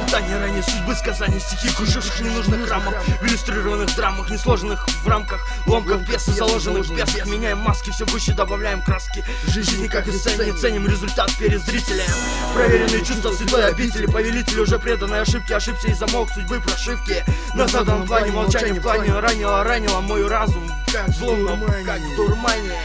испытания, ранее судьбы, сказания, стихи, крушивших ненужных рамок, в иллюстрированных драмах, несложенных в рамках ломков пьесы, заложенных в пьесах. Меняем маски, все гуще добавляем краски. Жизни как и сцене, ценим результат перед зрителем. Проверенные чувства святой обители, повелитель уже преданной ошибки, ошибся и замолк судьбы прошивки. На заданном плане молчание в плане ранило мой разум, как словно как в дурмане.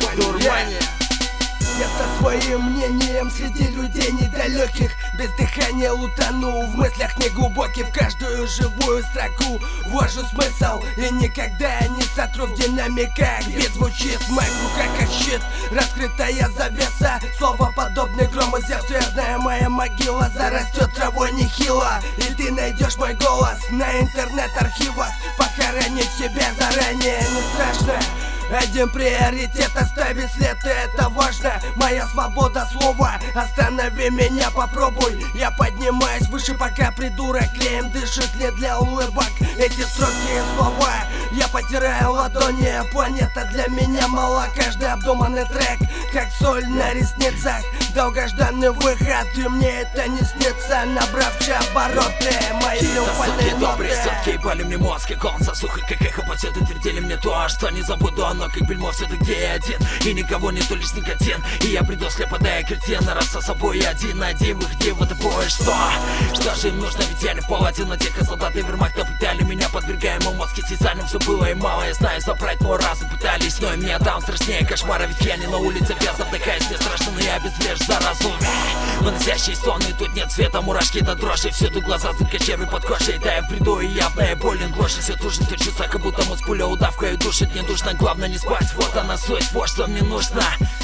Я со своим мнением среди людей недалеких, без дыхания утону, в мыслях неглубоких, в каждую живую строку ввожу смысл и никогда не сотру в динамиках. Бит звучит в моих руках как щит, раскрытая завеса, слово подобное грому сердцу. Я знаю, моя могила зарастет травой нехило, и ты найдешь мой голос на интернет-архивах. Похоронить себя заранее не страшно. Один приоритет — оставить след, и это важно. Моя свобода слова, останови меня, попробуй. Я поднимаюсь выше, пока придурок клеем дышит. Не для улыбок эти строки и слова. Я потираю ладони, планета для меня мала. Каждый обдуманный трек, как соль на ресницах. Долгожданный выход, и мне это не снится. Набравшие обороты, мои любовные ноты. Добрые сотки ебали мне мозг, как он засухой, как эхо по свету твердили мне то, что не забуду. Оно как бельмо все-таки где я один, и никого не то лишь никотин. И я приду слеподая кретина, раз со собой один на один. В их диво такое, что же им нужно, ведь я не в палате. Те солдаты вермахта пытали меня, подвергаем мозг тизанием. Все было и мало, я знаю, забрать мой разум пытались, но и мне там страшнее кошмара. Ведь я не на улице вяз, вдыхаюсь, мне страшно, но я безврежь заразу. Выносящий сон, и тут нет света, мурашки до дрожи. Всюду глаза, звука черви под кожей. Да я в бреду, и явная боль, глушит. Все тужит, то чувство, как будто мозг пуля удавкой душит. Не душно, главное не спать, вот она суть, вот что мне нужно.